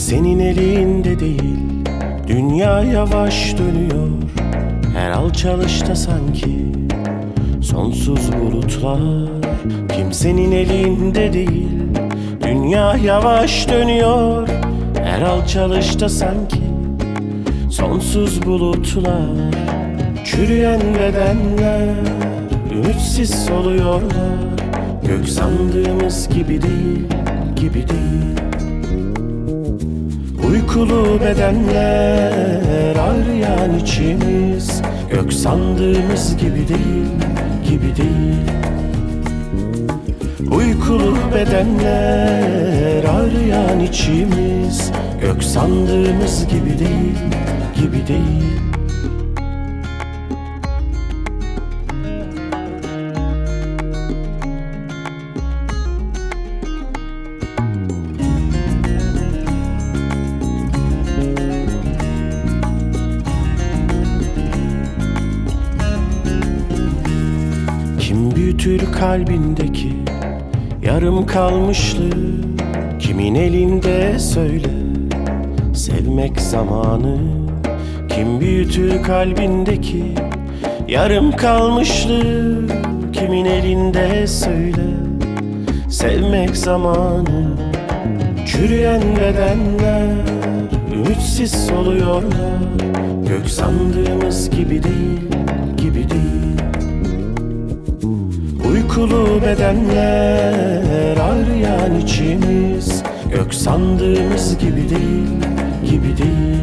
Kimsenin elinde değil, dünya yavaş dönüyor. Her alçalışta sanki sonsuz bulutlar. Kimsenin elinde değil, dünya yavaş dönüyor. Her alçalışta sanki sonsuz bulutlar. Çürüyen bedenler ümitsiz soluyorlar. Gök sandığımız gibi değil, gibi değil. Uykulu bedenler ağrıyan içimiz. Gök sandığımız gibi değil, gibi değil. Uykulu bedenler ağrıyan içimiz. Gök sandığımız gibi değil, gibi değil. Kim büyütür kalbindeki yarım kalmışlığı? Kimin elinde söyle sevmek zamanı? Kim büyütür kalbindeki yarım kalmışlığı? Kimin elinde söyle sevmek zamanı? Çürüyen bedenler ümitsiz soluyorlar. Gök sandığımız gibi değil, gibi değil. Uykulu bedenler ağrıyan içimiz. Gök sandığımız gibi değil, gibi değil.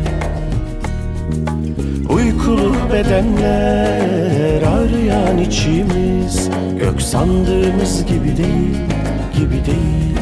Uykulu bedenler ağrıyan içimiz. Gök sandığımız gibi değil, gibi değil.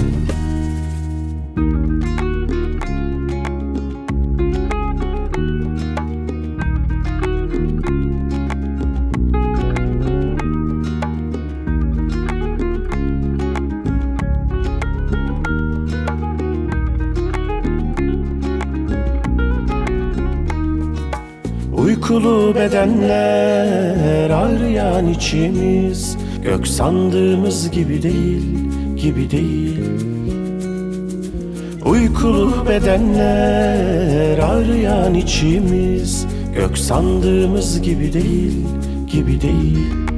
Uykulu bedenler ağrıyan içimiz. Gök sandığımız gibi değil, gibi değil. Uykulu bedenler ağrıyan içimiz. Gök sandığımız gibi değil, gibi değil.